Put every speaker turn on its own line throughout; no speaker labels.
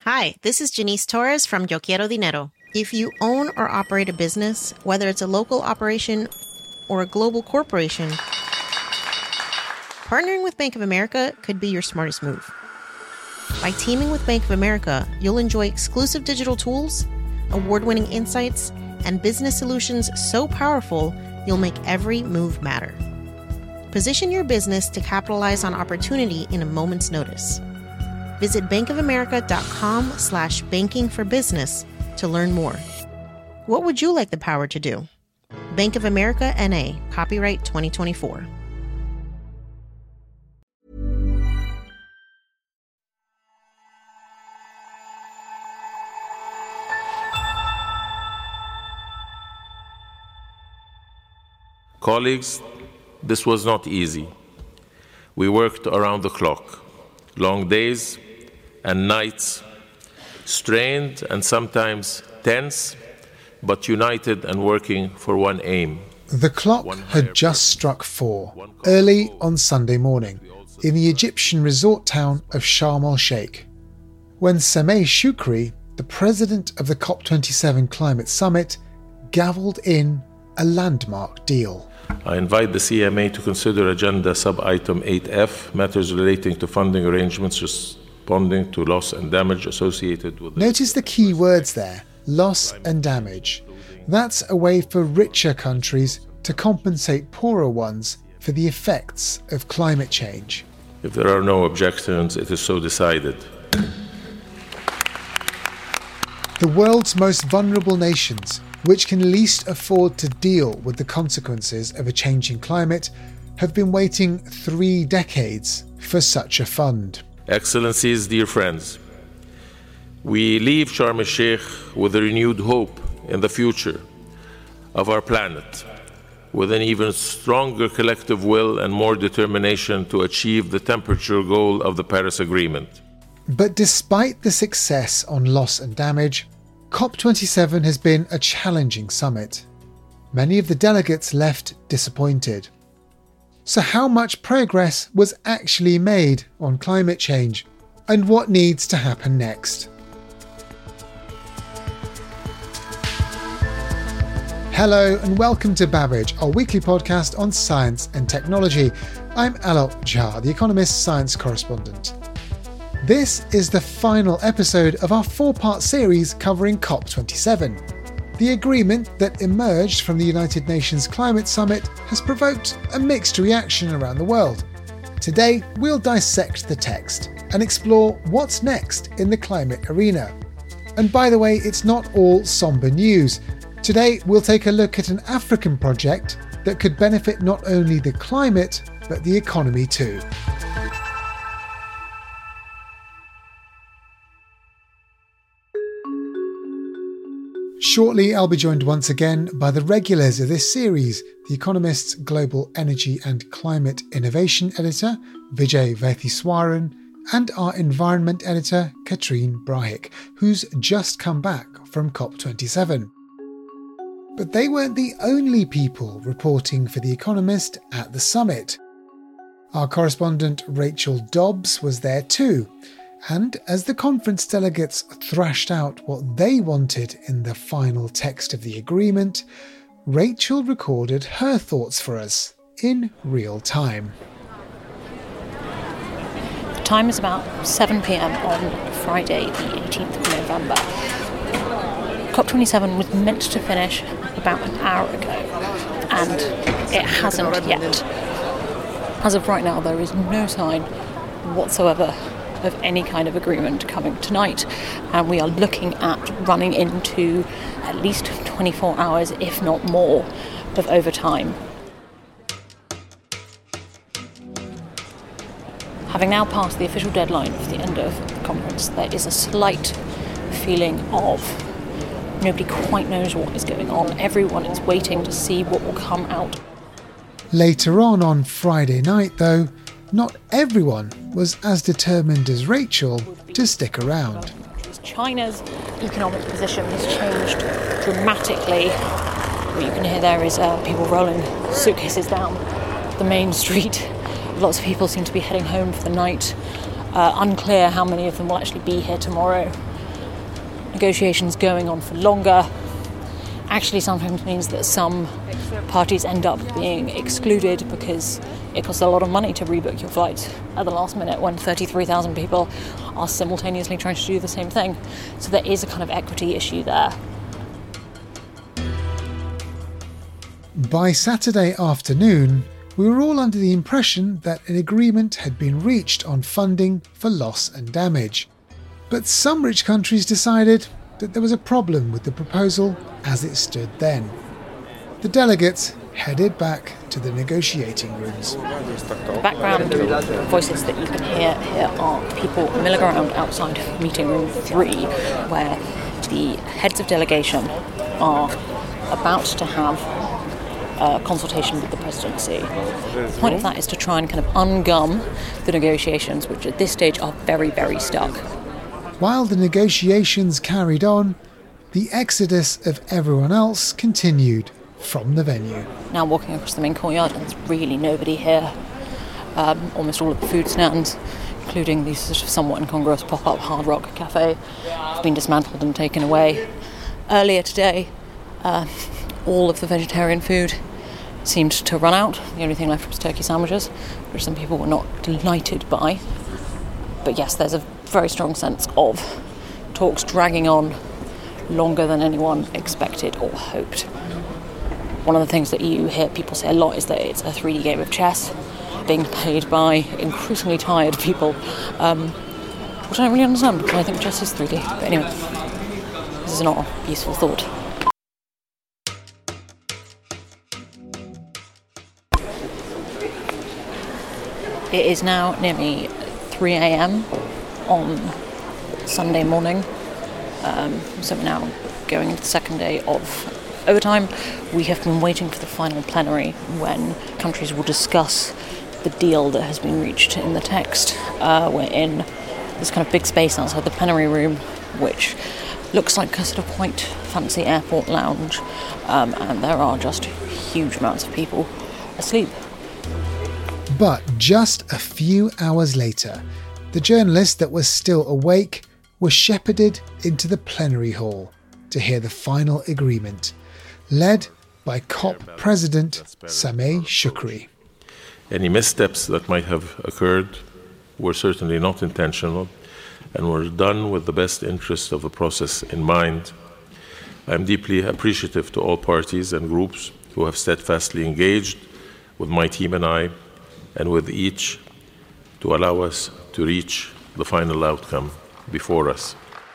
Hi, this is Janice Torres from Yo Quiero Dinero. If you own or operate a business, whether it's a local operation or a global corporation, partnering with Bank of America could be your smartest move. By teaming with Bank of America, you'll enjoy exclusive digital tools, award-winning insights, and business solutions so powerful, you'll make every move matter. Position your business to capitalize on opportunity in a moment's notice. Visit bankofamerica.com/bankingforbusiness to learn more. What would you like the power to do? Bank of America N.A., copyright 2024.
Colleagues, this was not easy. We worked around the clock, long days and nights, strained and sometimes tense, but united and working for one aim.
The clock had just struck 4, early on Sunday morning, in the Egyptian resort town of Sharm el-Sheikh, when Sameh Shoukry, the president of the COP27 Climate Summit, gavelled in a landmark deal.
I invite the CMA to consider Agenda Sub-Item 8F, matters relating to funding arrangements responding to loss and damage associated with...
Notice the key words there, loss and damage. That's a way for richer countries to compensate poorer ones for the effects of climate change.
If there are no objections, it is so decided.
The world's most vulnerable nations, which can least afford to deal with the consequences of a changing climate, have been waiting 3 decades for such a fund.
Excellencies, dear friends, we leave Sharm el-Sheikh with a renewed hope in the future of our planet, with an even stronger collective will and more determination to achieve the temperature goal of the Paris Agreement.
But despite the success on loss and damage, COP27 has been a challenging summit. Many of the delegates left disappointed. So how much progress was actually made on climate change, and what needs to happen next? Hello and welcome to Babbage, our weekly podcast on science and technology. I'm Alok Jha, The Economist science correspondent. This is the final episode of our 4-part series covering COP27. The agreement that emerged from the United Nations Climate Summit has provoked a mixed reaction around the world. Today, we'll dissect the text and explore what's next in the climate arena. And by the way, it's not all somber news. Today, we'll take a look at an African project that could benefit not only the climate, but the economy too. Shortly, I'll be joined once again by the regulars of this series, The Economist's Global Energy and Climate Innovation Editor, Vijay Vaitheswaran, and our Environment Editor, Katrine Brahik, who's just come back from COP27. But they weren't the only people reporting for The Economist at the summit. Our correspondent Rachel Dobbs was there too, and as the conference delegates thrashed out what they wanted in the final text of the agreement, Rachel recorded her thoughts for us in real time.
The time is about 7 p.m. on Friday, the 18th of November. COP27 was meant to finish about an hour ago, and it hasn't yet. As of right now, there is no sign whatsoever of any kind of agreement coming tonight, and we are looking at running into at least 24 hours, if not more, of overtime. Having now passed the official deadline for the end of the conference, there is a slight feeling of nobody quite knows what is going on. Everyone is waiting to see what will come out.
Later on Friday night, though, not everyone was as determined as Rachel to stick around.
China's economic position has changed dramatically. What you can hear there is people rolling suitcases down the main street. Lots of people seem to be heading home for the night. Unclear how many of them will actually be here tomorrow. negotiations going on for longer actually sometimes means that some parties end up being excluded because it costs a lot of money to rebook your flight at the last minute when 33,000 people are simultaneously trying to do the same thing. So there is a kind of equity issue there.
By Saturday afternoon, we were all under the impression that an agreement had been reached on funding for loss and damage. But some rich countries decided that there was a problem with the proposal as it stood then. The delegates headed back to the negotiating rooms.
The background voices that you can hear here are people milling around outside meeting room 3, where the heads of delegation are about to have a consultation with the presidency. The point of that is to try and kind of ungum the negotiations, which at this stage are very, very stuck.
While the negotiations carried on, the exodus of everyone else continued from the venue.
Now walking across the main courtyard, and there's really nobody here. Almost all of the food stands, including these sort of somewhat incongruous pop-up Hard Rock Cafe, have been dismantled and taken away. Earlier today, all of the vegetarian food seemed to run out. The only thing left was turkey sandwiches, which some people were not delighted by. But yes, there's a very strong sense of talks dragging on longer than anyone expected or hoped. One of the things that you hear people say a lot is that it's a 3D game of chess being played by increasingly tired people, which I don't really understand because I think chess is 3D. But anyway, this is not a useful thought. It is now nearly 3 a.m. on Sunday morning, so we're now going into the second day of overtime. We have been waiting for the final plenary when countries will discuss the deal that has been reached in the text. We're in this kind of big space outside the plenary room, which looks like a sort of quite fancy airport lounge, and there are just huge amounts of people asleep.
But just a few hours later, the journalist that was still awake was shepherded into the plenary hall to hear the final agreement, led by COP President Sameh Shoukry.
Any missteps that might have occurred were certainly not intentional and were done with the best interest of the process in mind. I am deeply appreciative to all parties and groups who have steadfastly engaged with my team and I, and with each to allow us to reach the final outcome before us.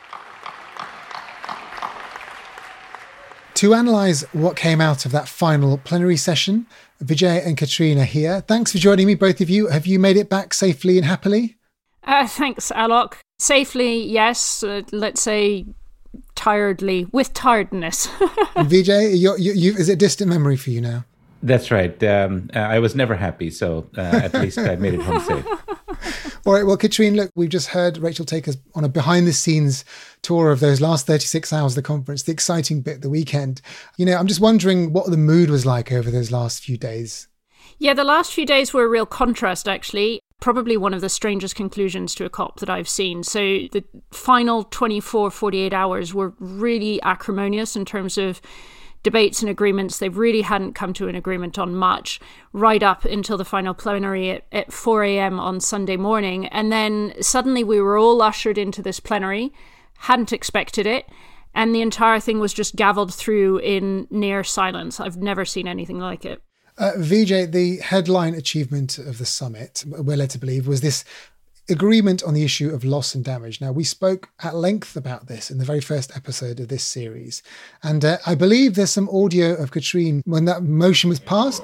To analyse what came out of that final plenary session, Vijay and Katrina here. Thanks for joining me, both of you. Have you made it back safely and happily?
Thanks, Alok. Safely, yes. Let's say tiredly, with tiredness.
Vijay, is it a distant memory for you now?
That's right. I was never happy, so at least I made it home safe.
All right, well, Katrina, look, we've just heard Rachel take us on a behind-the-scenes tour of those last 36 hours of the conference, the exciting bit, the weekend. You know, I'm just wondering what the mood was like over those last few days.
Yeah, the last few days were a real contrast, actually. Probably one of the strangest conclusions to a COP that I've seen. So the final 24, 48 hours were really acrimonious in terms of debates and agreements. They really hadn't come to an agreement on much right up until the final plenary at 4 a.m. on Sunday morning. And then suddenly we were all ushered into this plenary, hadn't expected it, and the entire thing was just gavelled through in near silence. I've never seen anything like it.
Vijay, the headline achievement of the summit, we're led to believe, was this agreement on the issue of loss and damage. Now, we spoke at length about this in the very first episode of this series. And I believe there's some audio of Katrina when that motion was passed.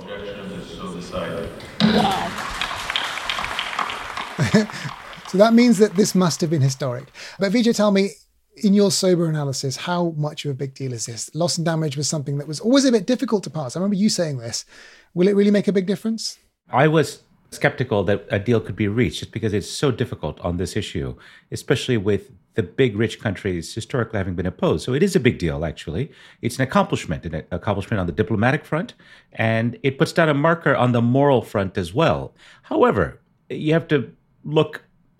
So that means that this must have been historic. But Vijay, tell me, in your sober analysis, how much of a big deal is this? Loss and damage was something that was always a bit difficult to pass. I remember you saying this. Will it really make a big difference?
I was skeptical that a deal could be reached just because it's so difficult on this issue, especially with the big rich countries historically having been opposed. So it is a big deal, actually. It's an accomplishment on the diplomatic front, and it puts down a marker on the moral front as well. However, you have to look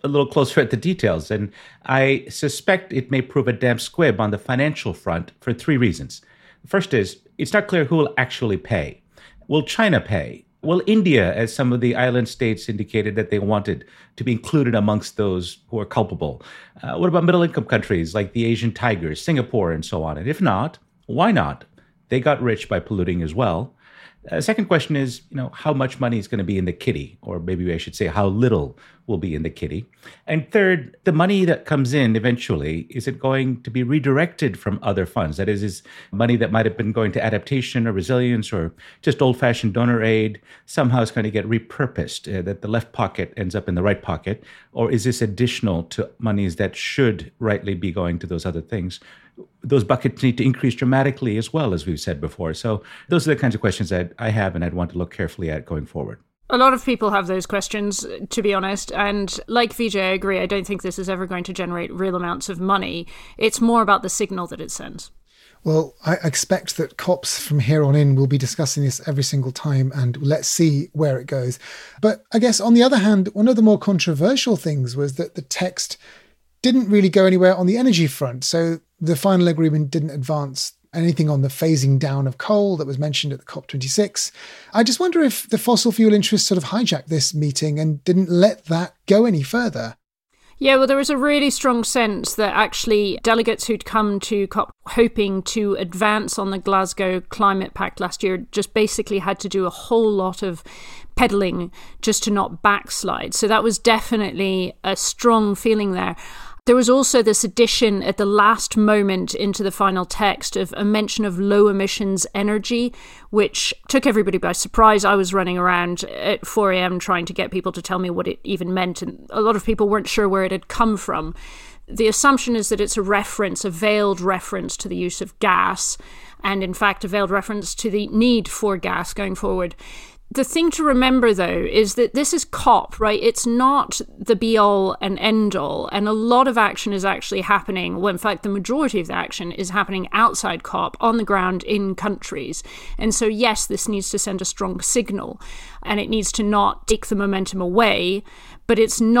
a little closer at the details, and I suspect it may prove a damp squib on the financial front for 3 reasons. First is, it's not clear who will actually pay. Will China pay? Will India, as some of the island states indicated that they wanted to be included amongst those who are culpable? What about middle-income countries like the Asian tigers, Singapore, and so on? And if not, why not? They got rich by polluting as well. Second question is, how much money is going to be in the kitty? Or maybe I should say how little will be in the kitty. And third, the money that comes in eventually, is it going to be redirected from other funds? That is money that might have been going to adaptation or resilience or just old-fashioned donor aid, somehow it's going to get repurposed, that the left pocket ends up in the right pocket? Or is this additional to monies that should rightly be going to those other things? Those buckets need to increase dramatically as well, as we've said before. So those are the kinds of questions that I have and I'd want to look carefully at going forward.
A lot of people have those questions, to be honest. And like Vijay, I agree. I don't think this is ever going to generate real amounts of money. It's more about the signal that it sends.
Well, I expect that COPs from here on in will be discussing this every single time, and let's see where it goes. But I guess on the other hand, one of the more controversial things was that the text didn't really go anywhere on the energy front. So the final agreement didn't advance anything on the phasing down of coal that was mentioned at the COP26. I just wonder if the fossil fuel interests sort of hijacked this meeting and didn't let that go any further.
Yeah, well, there was a really strong sense that actually delegates who'd come to COP hoping to advance on the Glasgow Climate Pact last year just basically had to do a whole lot of peddling just to not backslide. So that was definitely a strong feeling there. There was also this addition at the last moment into the final text of a mention of low emissions energy, which took everybody by surprise. I was running around at 4 a.m. trying to get people to tell me what it even meant, and a lot of people weren't sure where it had come from. The assumption is that it's a veiled reference to the use of gas, and in fact a veiled reference to the need for gas going forward. The thing to remember, though, is that this is COP, right? It's not the be-all and end-all. And a lot of action is actually happening. Well, in fact, the majority of the action is happening outside COP, on the ground, in countries. And so, yes, this needs to send a strong signal. And it needs to not take the momentum away. But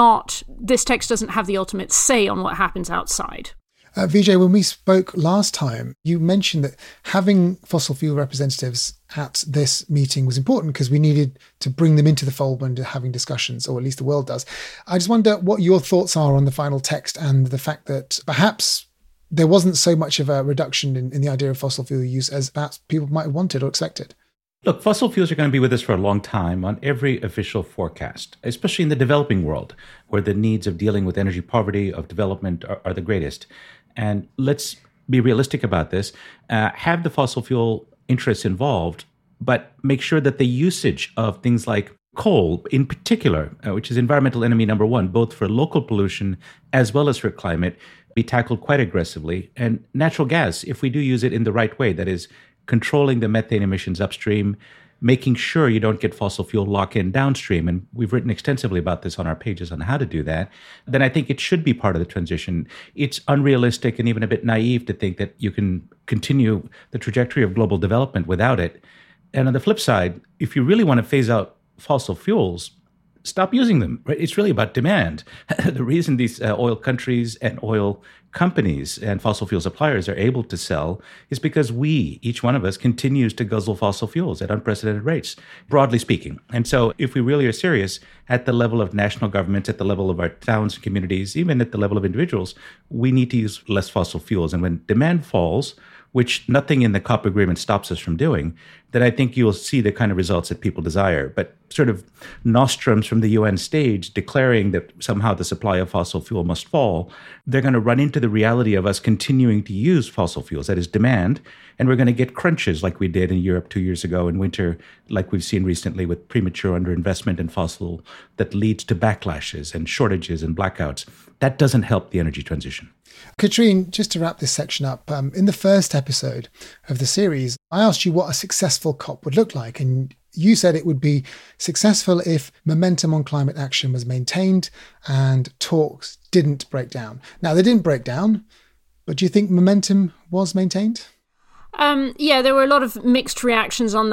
this text doesn't have the ultimate say on what happens outside.
Vijay, when we spoke last time, you mentioned that having fossil fuel representatives at this meeting was important because we needed to bring them into the fold when having discussions, or at least the world does. I just wonder what your thoughts are on the final text and the fact that perhaps there wasn't so much of a reduction in the idea of fossil fuel use as perhaps people might have wanted or expected.
Look, fossil fuels are going to be with us for a long time on every official forecast, especially in the developing world, where the needs of dealing with energy poverty, of development are the greatest. And let's be realistic about this. Have the fossil fuel interests involved, but make sure that the usage of things like coal in particular, which is environmental enemy number one, both for local pollution as well as for climate, be tackled quite aggressively. And natural gas, if we do use it in the right way, that is controlling the methane emissions upstream, making sure you don't get fossil fuel lock-in downstream, and we've written extensively about this on our pages on how to do that, then I think it should be part of the transition. It's unrealistic and even a bit naive to think that you can continue the trajectory of global development without it. And on the flip side, if you really want to phase out fossil fuels, stop using them. Right? It's really about demand. The reason these oil countries and oil companies and fossil fuel suppliers are able to sell is because each one of us, continues to guzzle fossil fuels at unprecedented rates, broadly speaking. And so if we really are serious at the level of national governments, at the level of our towns and communities, even at the level of individuals, we need to use less fossil fuels. And when demand falls, which nothing in the COP agreement stops us from doing, then I think you'll see the kind of results that people desire. But sort of nostrums from the UN stage declaring that somehow the supply of fossil fuel must fall, they're going to run into the reality of us continuing to use fossil fuels, that is demand, and we're going to get crunches like we did in Europe 2 years ago in winter, like we've seen recently with premature underinvestment in fossil that leads to backlashes and shortages and blackouts. That doesn't help the energy transition.
Katrine, just to wrap this section up, in the first episode of the series, I asked you what a successful COP would look like, and you said it would be successful if momentum on climate action was maintained and talks didn't break down. Now, they didn't break down, but do you think momentum was maintained?
Yeah, there were a lot of mixed reactions on that.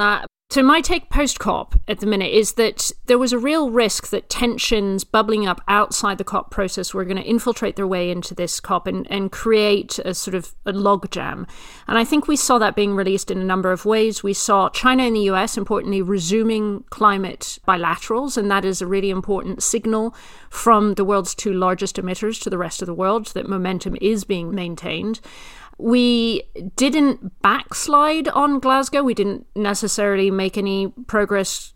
So my take post-COP at the minute is that there was a real risk that tensions bubbling up outside the COP process were going to infiltrate their way into this COP and create a sort of a logjam. And I think we saw that being released in a number of ways. We saw China and the US, importantly, resuming climate bilaterals, and that is a really important signal from the world's two largest emitters to the rest of the world that momentum is being maintained. We didn't backslide on Glasgow. We didn't necessarily make any progress,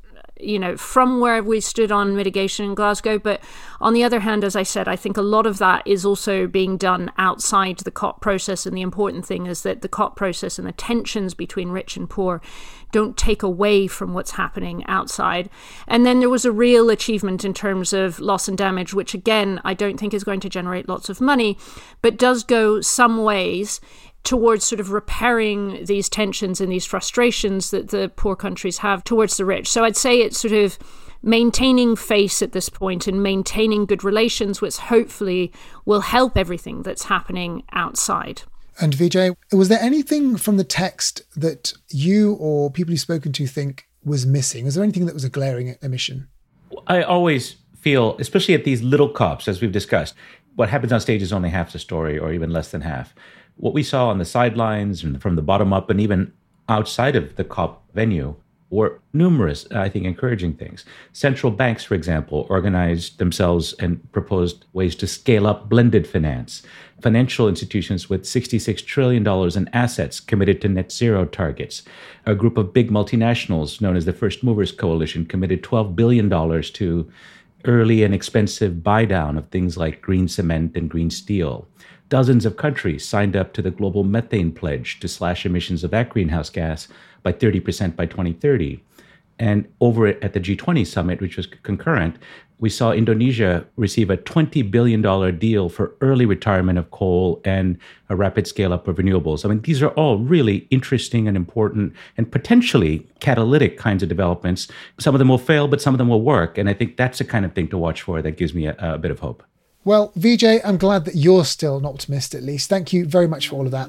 from where we stood on mitigation in Glasgow. But on the other hand, as I said, I think a lot of that is also being done outside the COP process. And the important thing is that the COP process and the tensions between rich and poor don't take away from what's happening outside. And then there was a real achievement in terms of loss and damage, which again, I don't think is going to generate lots of money, but does go some ways towards sort of repairing these tensions and these frustrations that the poor countries have towards the rich. So I'd say it's sort of maintaining face at this point and maintaining good relations, which hopefully will help everything that's happening outside.
And Vijay, was there anything from the text that you or people you've spoken to think was missing? Was there anything that was a glaring omission?
I always feel, especially at these little COPs, as we've discussed, what happens on stage is only half the story or even less than half. What we saw on the sidelines and from the bottom up and even outside of the COP venue were numerous, I think, encouraging things. Central banks, for example, organized themselves and proposed ways to scale up blended finance. Financial institutions with $66 trillion in assets committed to net zero targets. A group of big multinationals known as the First Movers Coalition committed $12 billion to early and expensive buy-down of things like green cement and green steel. Dozens of countries signed up to the Global Methane Pledge to slash emissions of that greenhouse gas by 30% by 2030. And over at the G20 summit, which was concurrent, we saw Indonesia receive a $20 billion deal for early retirement of coal and a rapid scale-up of renewables. I mean, these are all really interesting and important and potentially catalytic kinds of developments. Some of them will fail, but some of them will work. And I think that's the kind of thing to watch for that gives me a bit of hope.
Well, Vijay, I'm glad that you're still an optimist at least. Thank you very much for all of that.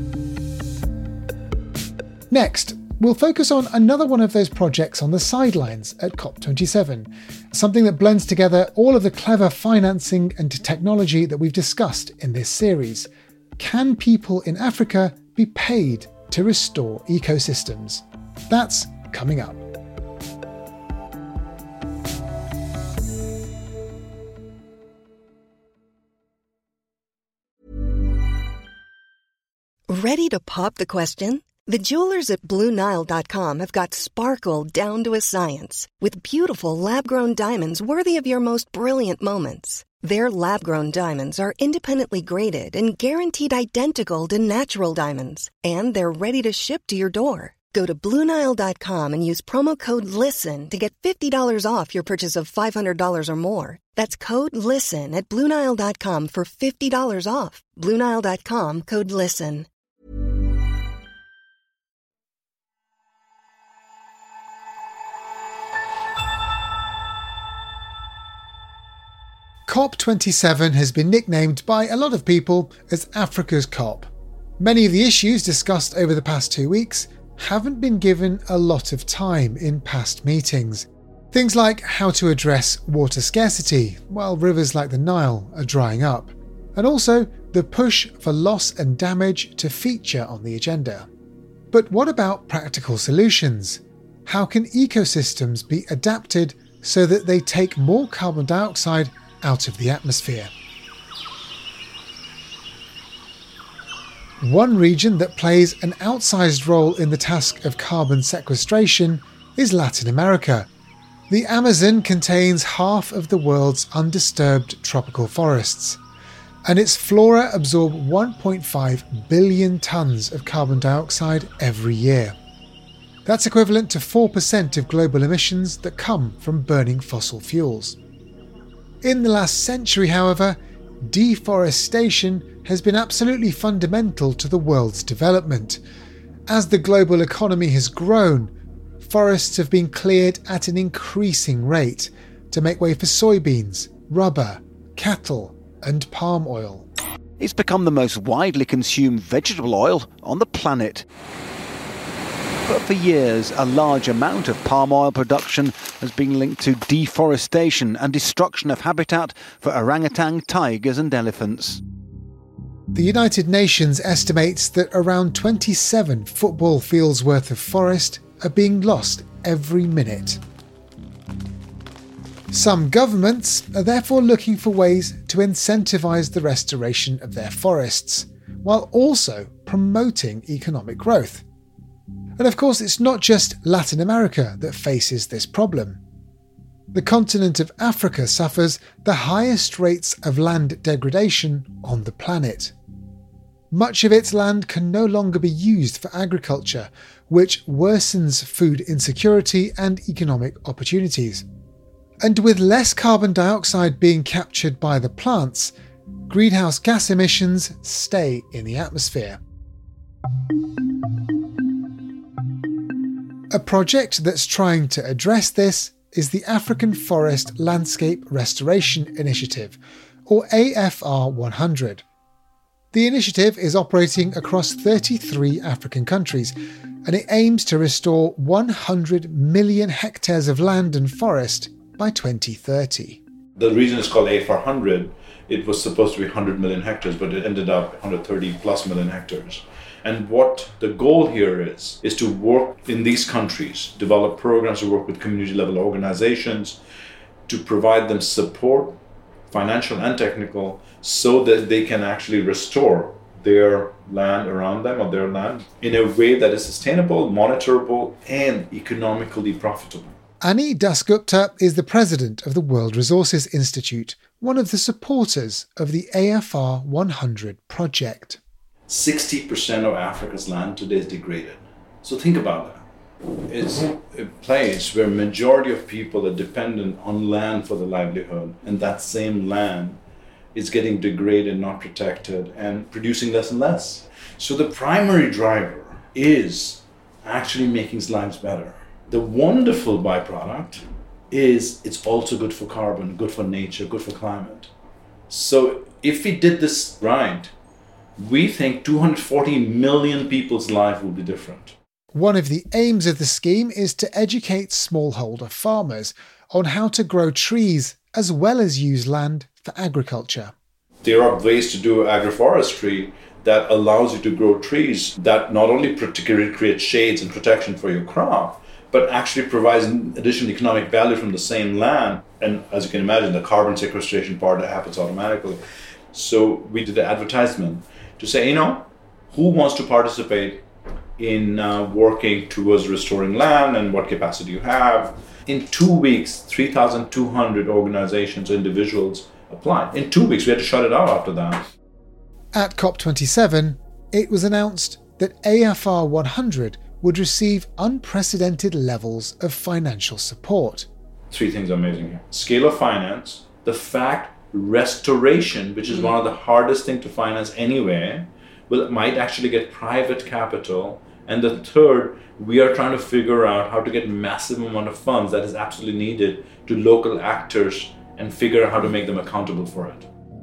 Next, we'll focus on another one of those projects on the sidelines at COP27, something that blends together all of the clever financing and technology that we've discussed in this series. Can people in Africa be paid to restore ecosystems? That's coming up.
Ready to pop the question? The jewelers at BlueNile.com have got sparkle down to a science with beautiful lab-grown diamonds worthy of your most brilliant moments. Their lab-grown diamonds are independently graded and guaranteed identical to natural diamonds, and they're ready to ship to your door. Go to BlueNile.com and use promo code LISTEN to get $50 off your purchase of $500 or more. That's code LISTEN at BlueNile.com for $50 off. BlueNile.com, code LISTEN.
COP27 has been nicknamed by a lot of people as Africa's COP. Many of the issues discussed over the past 2 weeks haven't been given a lot of time in past meetings. Things like how to address water scarcity while rivers like the Nile are drying up, and also the push for loss and damage to feature on the agenda. But what about practical solutions? How can ecosystems be adapted so that they take more carbon dioxide out of the atmosphere? One region that plays an outsized role in the task of carbon sequestration is Latin America. The Amazon contains half of the world's undisturbed tropical forests, and its flora absorb 1.5 billion tonnes of carbon dioxide every year. That's equivalent to 4% of global emissions that come from burning fossil fuels. In the last century, however, deforestation has been absolutely fundamental to the world's development. As the global economy has grown, forests have been cleared at an increasing rate to make way for soybeans, rubber, cattle, and palm oil.
It's become the most widely consumed vegetable oil on the planet. But for years, a large amount of palm oil production has been linked to deforestation and destruction of habitat for orangutan, tigers and elephants.
The United Nations estimates that around 27 football fields worth of forest are being lost every minute. Some governments are therefore looking for ways to incentivise the restoration of their forests, while also promoting economic growth. And of course, it's not just Latin America that faces this problem. The continent of Africa suffers the highest rates of land degradation on the planet. Much of its land can no longer be used for agriculture, which worsens food insecurity and economic opportunities. And with less carbon dioxide being captured by the plants, greenhouse gas emissions stay in the atmosphere. A project that's trying to address this is the African Forest Landscape Restoration Initiative, or AFR 100. The initiative is operating across 33 African countries, and it aims to restore 100 million hectares of land and forest by 2030.
The reason it's called AFR 100, it was supposed to be 100 million hectares, but it ended up 130 plus million hectares. And what the goal here is to work in these countries, develop programs to work with community level organizations, to provide them support, financial and technical, so that they can actually restore their land around them, or their land, in a way that is sustainable, monitorable, and economically profitable.
Ani Dasgupta is the president of the World Resources Institute, one of the supporters of the AFR 100 project.
60% of Africa's land today is degraded. So think about that. It's a place where majority of people are dependent on land for their livelihood, and that same land is getting degraded, not protected, and producing less and less. So the primary driver is actually making lives better. The wonderful byproduct is it's also good for carbon, good for nature, good for climate. So if we did this right, we think 240 million people's life will be different.
One of the aims of the scheme is to educate smallholder farmers on how to grow trees as well as use land for agriculture.
There are ways to do agroforestry that allows you to grow trees that not only particularly create shades and protection for your crop, but actually provides additional economic value from the same land. And as you can imagine, the carbon sequestration part happens automatically. So we did an advertisement to say, who wants to participate in working towards restoring land and what capacity you have. In 2 weeks, 3,200 organizations, individuals applied. In 2 weeks, we had to shut it out after that.
At COP27, it was announced that AFR 100 would receive unprecedented levels of financial support.
3 things are amazing here. Scale of finance, the fact restoration, which is one of the hardest things to finance anyway, might actually get private capital. And the third, we are trying to figure out how to get massive amount of funds that is absolutely needed to local actors and figure out how to make them accountable for it.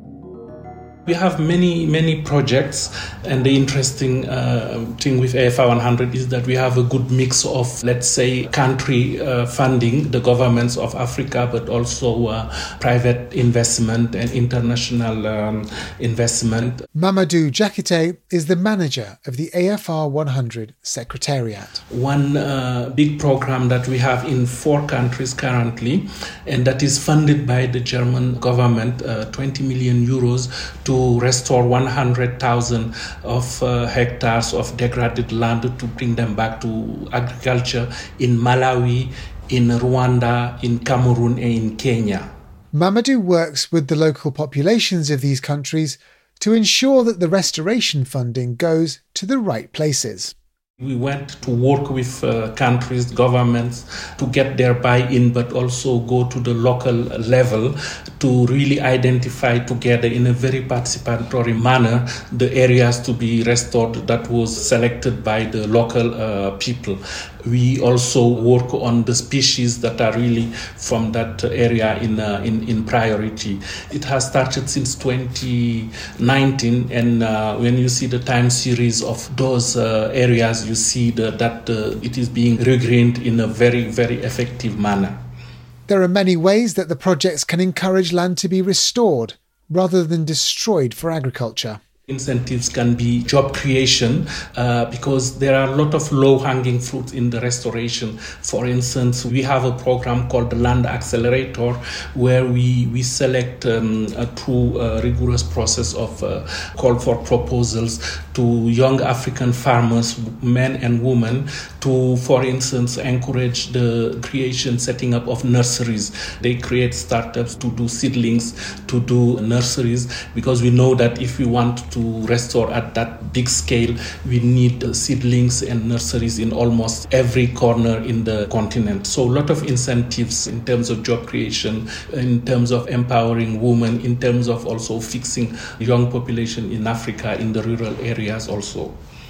We have many projects, and the interesting thing with AFR 100 is that we have a good mix of, let's say, country funding, the governments of Africa, but also private investment and international investment.
Mamadou Jakite is the manager of the AFR 100 Secretariat.
One big program that we have in 4 countries currently, and that is funded by the German government, 20 million euros to restore 100,000 of hectares of degraded land to bring them back to agriculture in Malawi, in Rwanda, in Cameroon, and in Kenya.
Mamadou works with the local populations of these countries to ensure that the restoration funding goes to the right places.
We went to work with countries, governments to get their buy-in, but also go to the local level to really identify together in a very participatory manner the areas to be restored that was selected by the local people. We also work on the species that are really from that area in priority. It has started since 2019, and when you see the time series of those areas, you see that it is being regreened in a very, very effective manner.
There are many ways that the projects can encourage land to be restored rather than destroyed for agriculture.
Incentives can be job creation because there are a lot of low-hanging fruits in the restoration. For instance, we have a program called the Land Accelerator where we select through a rigorous process of call for proposals to young African farmers, men and women, to, for instance, encourage the setting up of nurseries. They create startups to do seedlings, to do nurseries, because we know that if we want to restore at that big scale, we need seedlings and nurseries in almost every corner in the continent. So a lot of incentives in terms of job creation, in terms of empowering women, in terms of also fixing young population in Africa, in the rural areas also.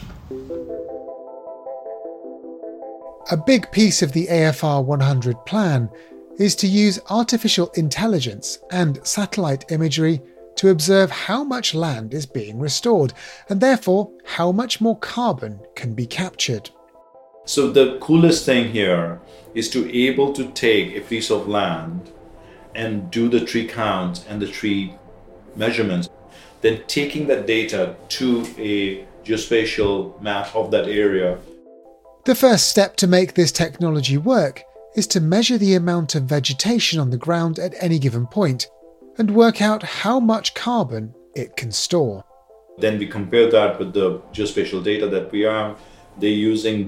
A big piece of the AFR 100 plan is to use artificial intelligence and satellite imagery to observe how much land is being restored, and therefore how much more carbon can be captured.
So the coolest thing here is to be able to take a piece of land and do the tree count and the tree measurements, then taking that data to a geospatial map of that area.
The first step to make this technology work is to measure the amount of vegetation on the ground at any given point and work out how much carbon it can store.
Then we compare that with the geospatial data that we have. They're using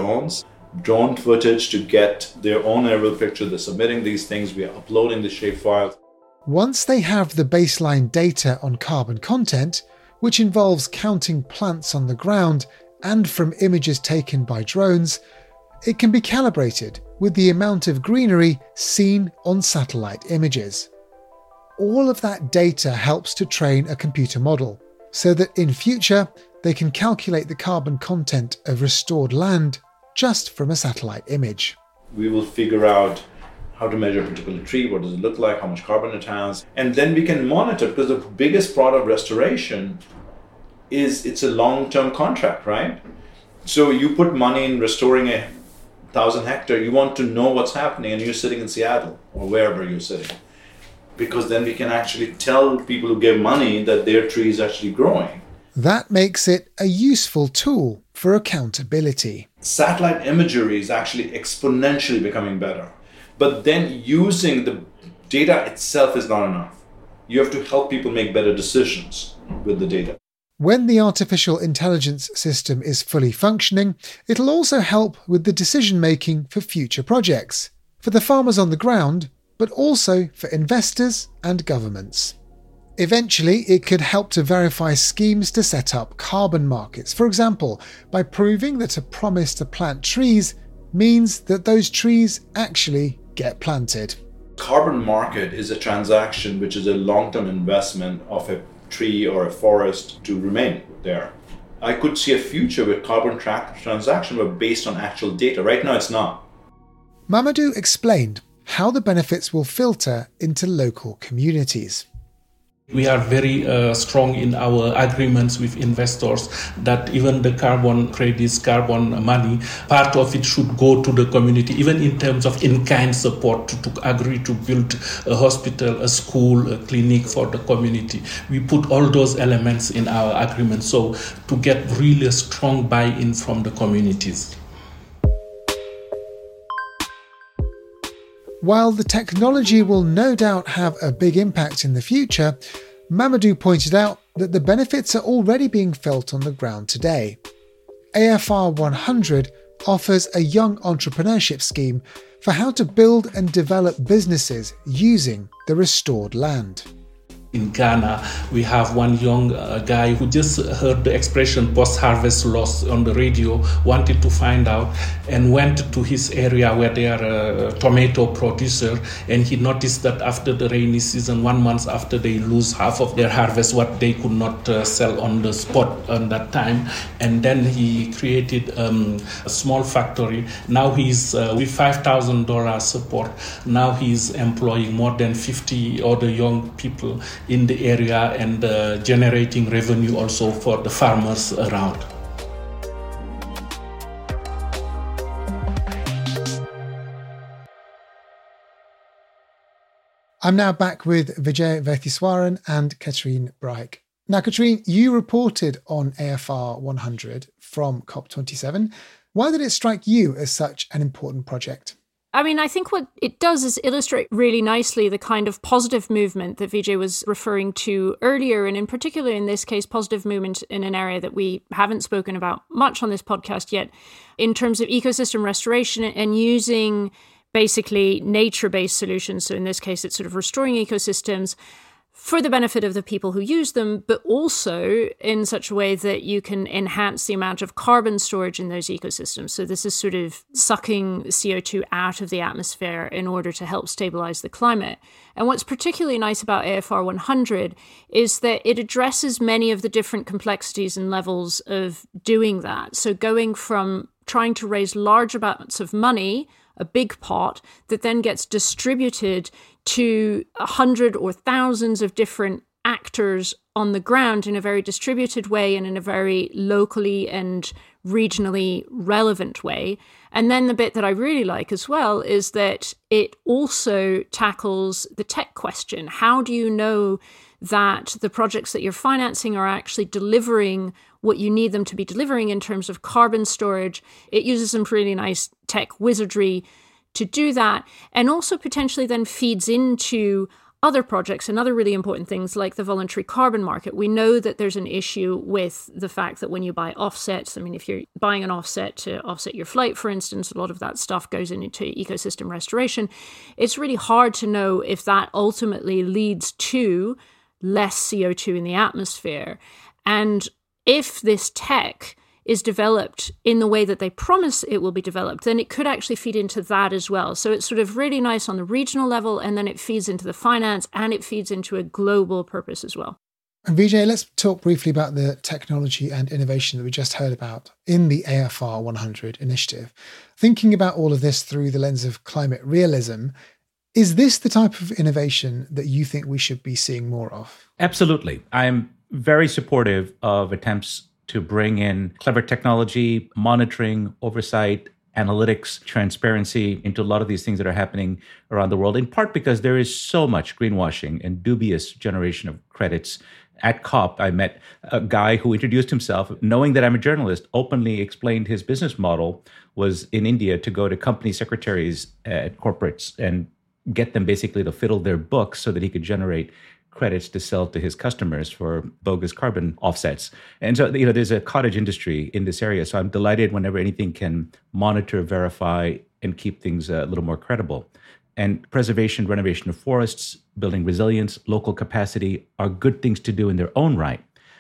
drone footage to get their own aerial picture. They're submitting these things. We are uploading the shapefiles.
Once they have the baseline data on carbon content, which involves counting plants on the ground and from images taken by drones, it can be calibrated with the amount of greenery seen on satellite images. All of that data helps to train a computer model, so that in future they can calculate the carbon content of restored land just from a satellite image.
We will figure out how to measure a particular tree, what does it look like, how much carbon it has, and then we can monitor, because the biggest part of restoration is it's a long-term contract, right? So you put money in restoring 1,000 hectares, you want to know what's happening, and you're sitting in Seattle or wherever you're sitting. Because then we can actually tell people who give money that their tree is actually growing.
That makes it a useful tool for accountability.
Satellite imagery is actually exponentially becoming better. But then using the data itself is not enough. You have to help people make better decisions with the data.
When the artificial intelligence system is fully functioning, it'll also help with the decision-making for future projects, for the farmers on the ground, but also for investors and governments. Eventually, it could help to verify schemes to set up carbon markets, for example, by proving that a promise to plant trees means that those trees actually get planted.
Carbon market is a transaction which is a long-term investment of a tree or a forest to remain there. I could see a future where carbon transactions were based on actual data. Right now, it's not.
Mamadou explained how the benefits will filter into local communities.
We are very strong in our agreements with investors that even the carbon credits, carbon money, part of it should go to the community, even in terms of in-kind support to agree to build a hospital, a school, a clinic for the community. We put all those elements in our agreement, so to get really strong buy-in from the communities.
While the technology will no doubt have a big impact in the future, Mamadou pointed out that the benefits are already being felt on the ground today. AFR 100 offers a young entrepreneurship scheme for how to build and develop businesses using the restored land.
In Ghana, we have one young guy who just heard the expression post-harvest loss on the radio, wanted to find out, and went to his area where they are a tomato producer, and he noticed that after the rainy season, 1 month after they lose half of their harvest, what they could not sell on the spot at that time, and then he created a small factory. Now he's with $5,000 support. Now he's employing more than 50 other young people in the area and generating revenue also for the farmers around.
I'm now back with Vijay Vaithiswaran and Katrine Braich. Now, Katrine, you reported on AFR 100 from COP27. Why did it strike you as such an important project?
I mean, I think what it does is illustrate really nicely the kind of positive movement that Vijay was referring to earlier, and in particular, in this case, positive movement in an area that we haven't spoken about much on this podcast yet, in terms of ecosystem restoration and using basically nature-based solutions. So in this case, it's sort of restoring ecosystems for the benefit of the people who use them, but also in such a way that you can enhance the amount of carbon storage in those ecosystems. So this is sort of sucking CO2 out of the atmosphere in order to help stabilize the climate. And what's particularly nice about AFR 100 is that it addresses many of the different complexities and levels of doing that. So going from trying to raise large amounts of money, a big pot, that then gets distributed to 100 or thousands of different actors on the ground in a very distributed way and in a very locally and regionally relevant way. And then the bit that I really like as well is that it also tackles the tech question. How do you know that the projects that you're financing are actually delivering what you need them to be delivering in terms of carbon storage? It uses some really nice tech wizardry to do that, and also potentially then feeds into other projects and other really important things like the voluntary carbon market. We know that there's an issue with the fact that when you buy offsets, I mean, if you're buying an offset to offset your flight, for instance, a lot of that stuff goes into ecosystem restoration. It's really hard to know if that ultimately leads to less CO2 in the atmosphere. And if this tech is developed in the way that they promise it will be developed, then it could actually feed into that as well. So it's sort of really nice on the regional level, and then it feeds into the finance, and it feeds into a global purpose as well.
And Vijay, let's talk briefly about the technology and innovation that we just heard about in the AFR 100 initiative. Thinking about all of this through the lens of climate realism, is this the type of innovation that you think we should be seeing more of?
Absolutely. I'm very supportive of attempts to bring in clever technology, monitoring, oversight, analytics, transparency into a lot of these things that are happening around the world, in part because there is so much greenwashing and dubious generation of credits. At COP, I met a guy who introduced himself, knowing that I'm a journalist, openly explained his business model was in India to go to company secretaries at corporates and get them basically to fiddle their books so that he could generate credits to sell to his customers for bogus carbon offsets. And so, there's a cottage industry in this area. So I'm delighted whenever anything can monitor, verify, and keep things a little more credible. And preservation, renovation of forests, building resilience, local capacity are good things to do in their own right.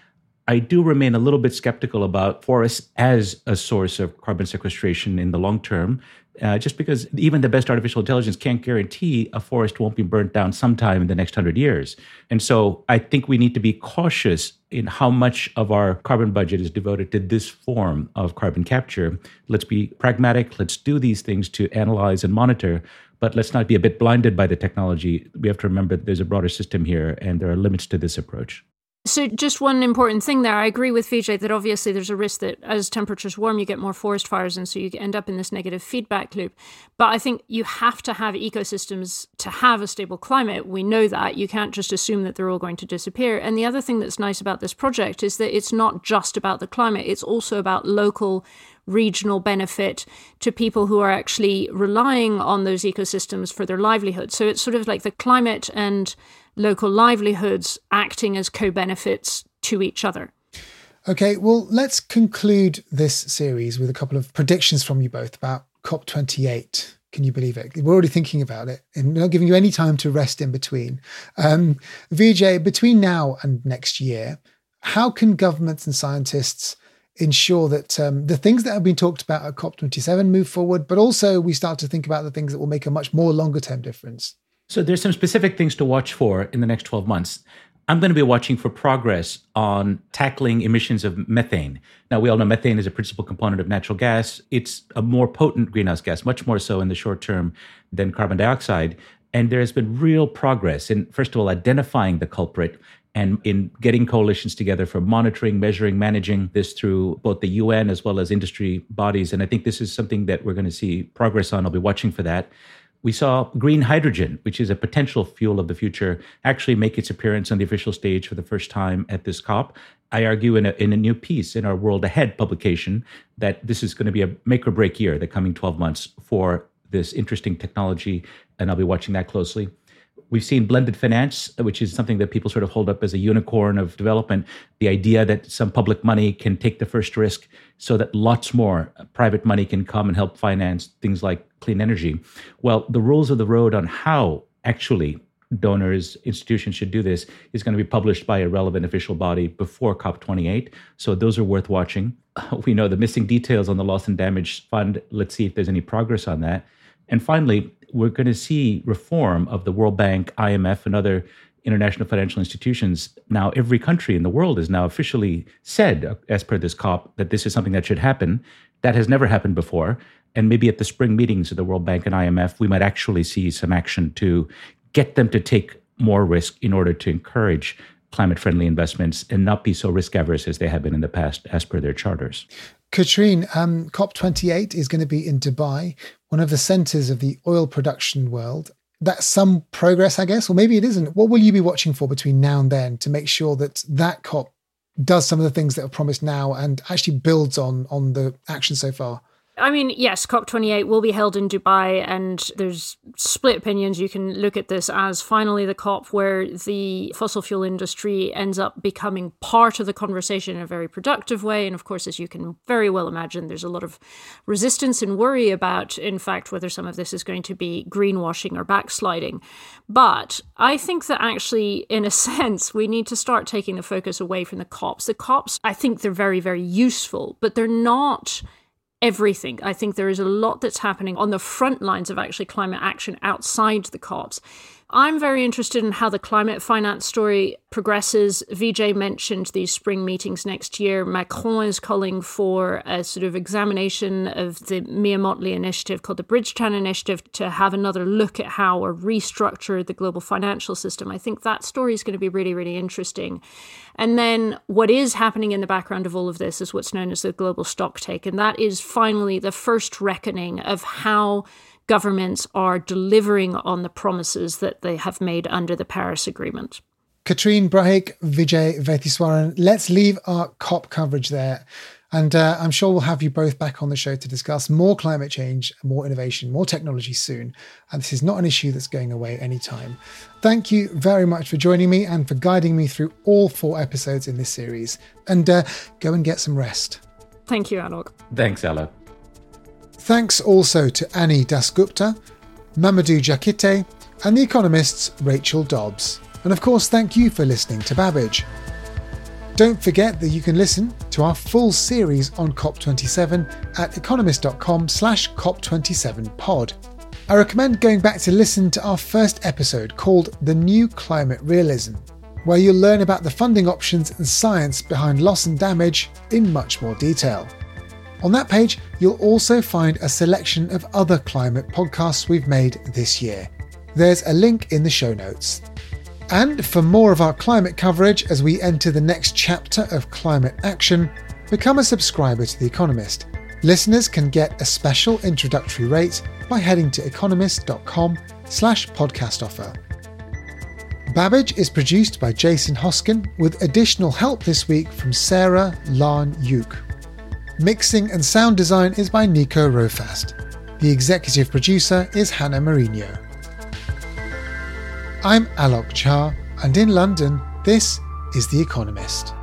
I do remain a little bit skeptical about forests as a source of carbon sequestration in the long term, just because even the best artificial intelligence can't guarantee a forest won't be burnt down sometime in the next 100 years. And so I think we need to be cautious in how much of our carbon budget is devoted to this form of carbon capture. Let's be pragmatic. Let's do these things to analyze and monitor, but let's not be a bit blinded by the technology. We have to remember that there's a broader system here, and there are limits to this approach.
So just one important thing there, I agree with Vijay that obviously there's a risk that as temperatures warm, you get more forest fires, and so you end up in this negative feedback loop. But I think you have to have ecosystems to have a stable climate. We know that. You can't just assume that they're all going to disappear. And the other thing that's nice about this project is that it's not just about the climate. It's also about local, regional benefit to people who are actually relying on those ecosystems for their livelihood. So it's sort of like the climate and local livelihoods acting as co-benefits to each other.
Okay, well, let's conclude this series with a couple of predictions from you both about COP28 Can you believe it? We're already thinking about it and not giving you any time to rest in between. Vijay, between now and next year, how can governments and scientists ensure that the things that have been talked about at COP27 move forward, but also we start to think about the things that will make a much more longer term difference?
So there's some specific things to watch for in the next 12 months. I'm going to be watching for progress on tackling emissions of methane. Now, we all know methane is a principal component of natural gas. It's a more potent greenhouse gas, much more so in the short term than carbon dioxide. And there has been real progress in, first of all, identifying the culprit and in getting coalitions together for monitoring, measuring, managing this through both the UN as well as industry bodies. And I think this is something that we're going to see progress on. I'll be watching for that. We saw green hydrogen, which is a potential fuel of the future, actually make its appearance on the official stage for the first time at this COP. I argue in a new piece in our World Ahead publication that this is going to be a make or break year, the coming 12 months, for this interesting technology, and I'll be watching that closely. We've seen blended finance, which is something that people sort of hold up as a unicorn of development. The idea that some public money can take the first risk so that lots more private money can come and help finance things like clean energy. Well, the rules of the road on how actually donors, institutions should do this is going to be published by a relevant official body before COP28. So those are worth watching. We know the missing details on the loss and damage fund. Let's see if there's any progress on that. And finally, we're going to see reform of the World Bank, IMF, and other international financial institutions. Now, every country in the world has now officially said, as per this COP, that this is something that should happen. That has never happened before. And maybe at the spring meetings of the World Bank and IMF, we might actually see some action to get them to take more risk in order to encourage climate-friendly investments and not be so risk-averse as they have been in the past, as per their charters.
Katrine, COP28 is going to be in Dubai, one of the centres of the oil production world. That's some progress, I guess, or maybe it isn't. What will you be watching for between now and then to make sure that that COP does some of the things that are promised now and actually builds on the action so far?
I mean, yes, COP28 will be held in Dubai, and there's split opinions. You can look at this as finally the COP where the fossil fuel industry ends up becoming part of the conversation in a very productive way. And of course, as you can very well imagine, there's a lot of resistance and worry about, in fact, whether some of this is going to be greenwashing or backsliding. But I think that actually, in a sense, we need to start taking the focus away from the COPs. The COPs, I think they're very, very useful, but they're not everything. I think there is a lot that's happening on the front lines of actually climate action outside the COPs. I'm very interested in how the climate finance story progresses. Vijay mentioned these spring meetings next year. Macron is calling for a sort of examination of the Mia Mottley initiative called the Bridgetown Initiative to have another look at how or restructure the global financial system. I think that story is going to be really, really interesting. And then what is happening in the background of all of this is what's known as the global stocktake. And that is finally the first reckoning of how governments are delivering on the promises that they have made under the Paris Agreement.
Katrine Brahik, Vijay Vaitheeswaran, let's leave our COP coverage there. And I'm sure we'll have you both back on the show to discuss more climate change, more innovation, more technology soon. And this is not an issue that's going away anytime. Thank you very much for joining me and for guiding me through all 4 episodes in this series. And go and get some rest.
Thank you, Alok.
Thanks, Alok.
Thanks also to Annie Dasgupta, Mamadou Diakité, and The Economist's Rachel Dobbs. And of course, thank you for listening to Babbage. Don't forget that you can listen to our full series on COP27 at economist.com/COP27pod. I recommend going back to listen to our first episode called The New Climate Realism, where you'll learn about the funding options and science behind loss and damage in much more detail. On that page, you'll also find a selection of other climate podcasts we've made this year. There's a link in the show notes. And for more of our climate coverage as we enter the next chapter of climate action, become a subscriber to The Economist. Listeners can get a special introductory rate by heading to economist.com/podcast offer. Babbage is produced by Jason Hoskin with additional help this week from Sarah Larn-Yuke. Mixing and sound design is by Nico Rofast. The executive producer is Hannah Mourinho. I'm Alok Jha, and in London, this is The Economist.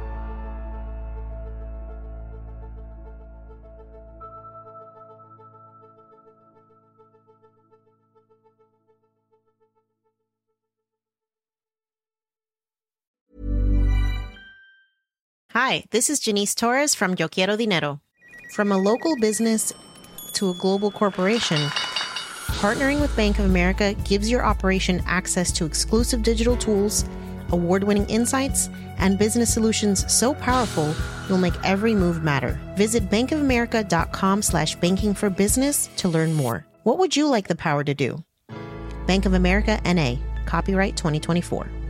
Hi, this is Janice Torres from Yo Quiero Dinero. From a local business to a global corporation, partnering with Bank of America gives your operation access to exclusive digital tools, award-winning insights, and business solutions so powerful you'll make every move matter. Visit bankofamerica.com/banking for business to learn more. What would you like the power to do? Bank of America, N.A., copyright 2024.